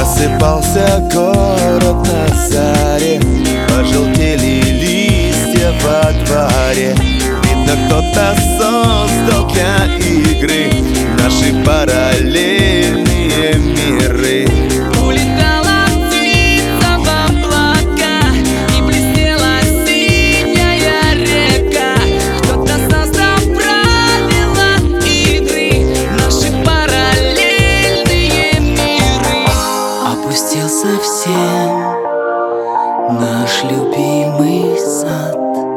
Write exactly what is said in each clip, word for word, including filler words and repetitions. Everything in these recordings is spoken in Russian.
Просыпался город на заре, пожелтели листья во дворе. Видно, кто-то создал для игры наши параллельные миры. Улетала птица в облака, и блестела синяя река. Кто-то создал правила игры наши параллельные миры. Опустился всем наш любимый сад.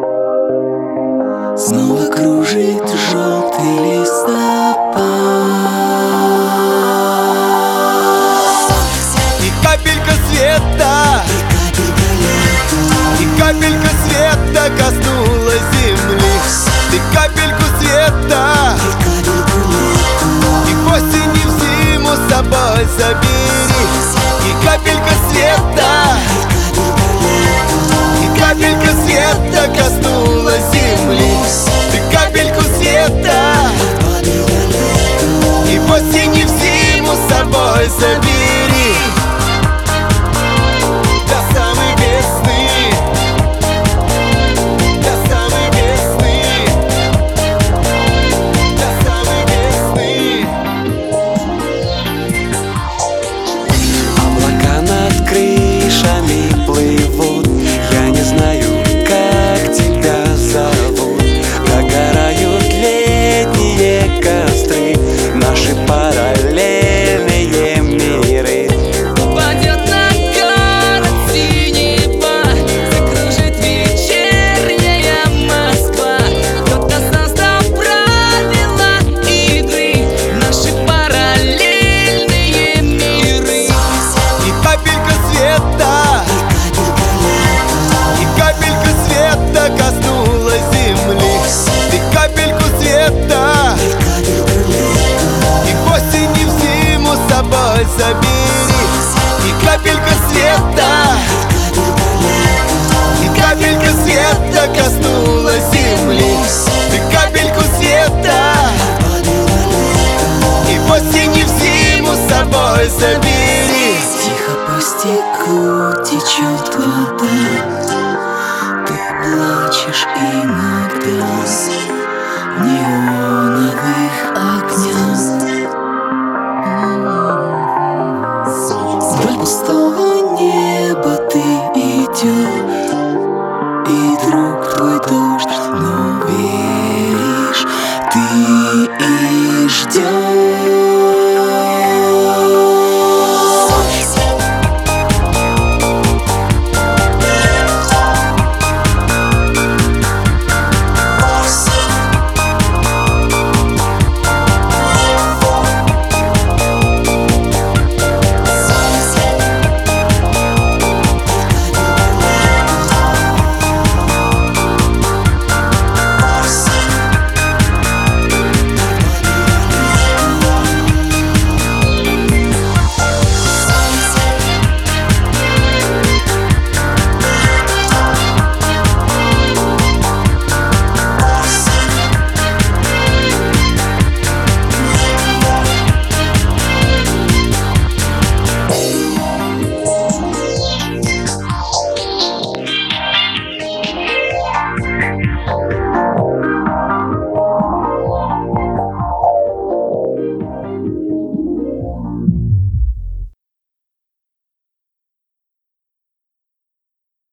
Снова кружит желтый листопад. И капелька света, и капелька света коснулась земли. Ты капельку света, и в осень, и в зиму с собой забери. И капелька света, и капелька света коснулась земли. Ты капельку света, и в осень, и в зиму с собой забери. До самой весны, до самой весны, до самой весны. Облака над крышами плывут. Я не знаю, как тебя зовут. Догорают летние костры, наши параллельные миры. Упадет на город синева, закружит вечерняя Москва. Кто-то создал правила игры наши параллельные миры. И капелька света, и капелька света коснулась земли. Ты капельку света, и в осень, и в зиму с собой забери. И капелька света, и капелька света коснулась земли. Ты капельку света, и в осень, и в зиму с собой забери. Тихо по стеклу течет вода. Ты плачешь и